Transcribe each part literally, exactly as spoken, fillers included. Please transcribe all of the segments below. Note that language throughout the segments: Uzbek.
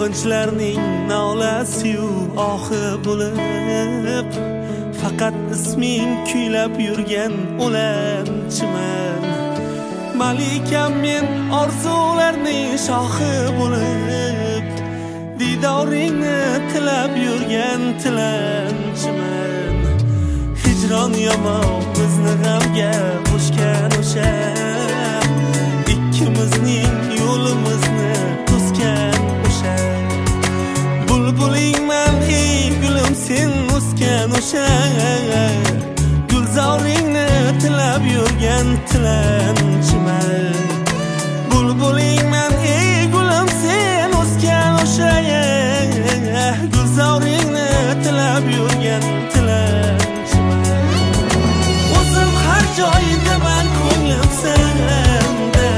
Yolg'onchilarning nolasi-yu ohi bo'lib, faqat isming kuylab yurgan o'lanchiman. Malikam men orzularning shohi bo'lib, didoringni tilab yurgan tilanchiman. Hijron yomon bizni g'amga qo'shgan o'sha, ikkimizning yo'limizni to'sgan o'sha. Bulbulingman ey gulim sen o'sgan o'sha, gulzoringni tilab yurgan tilanchiman. Bulbulingman ey gulim sen o'sgan o'sha, gulzoringni tilab yurgan tilanchiman. O'zim har joyda man ko'nglim senda,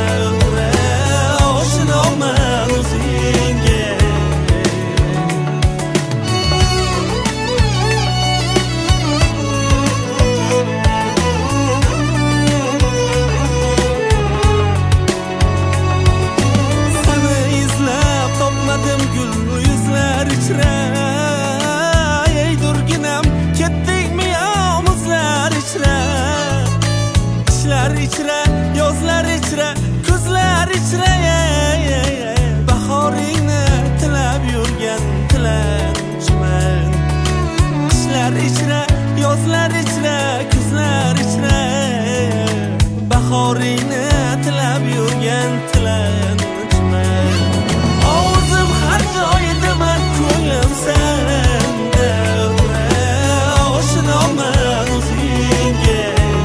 oshinoman o'zingga. Ichra, yozlar ichra, kuzlar ichra, bahoringni tilab yurgan tilanchiman. Qishlar ichra, yozlar ichra, kuzlar ichra, bahoringni tilab yurgan tilanchiman. O'zim har joyda man ko'nglim senda, oshinoman o'zingga.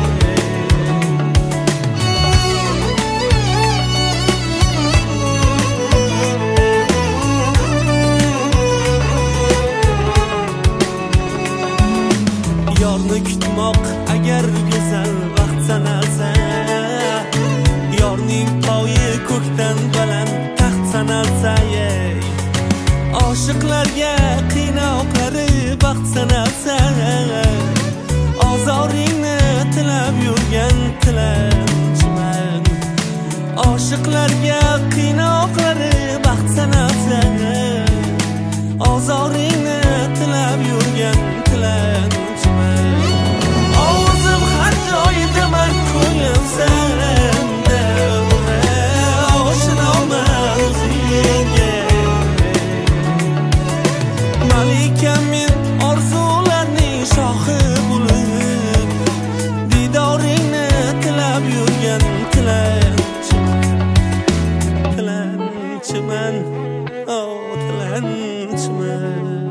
Yorni kutmoq agar go'zal vaqt sanalsa, yorning poyi ko'kdan baland taxt sanalsa, ey oshiqlarga qiynoqlari baxt sanalsa, ozoringni tilab yurgan tilanchiman. Oshiqlarga qiynoqlari baxt sanalsa, ozoringni tilab yurgan tilanchiman. O'zim har joyda man ko'nglim senda, oshinoman o'zingga. Malikam men orzularning shohi bo'lib, didoringni tilab yurgan tilanchiman. Tilanchiman, oh tilanchiman.